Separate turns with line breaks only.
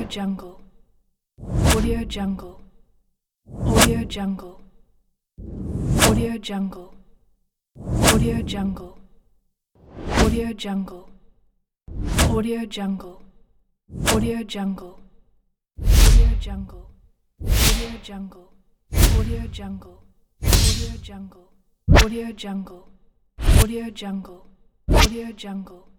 Jungle. Audio Jungle. Audio Jungle. Audio Jungle. Audio Jungle. Audio Jungle. Audio Jungle. Audio Jungle. Audio Jungle. Audio Jungle. Audio Jungle. Audio Jungle. Audio Jungle. Audio Jungle. Audio Jungle.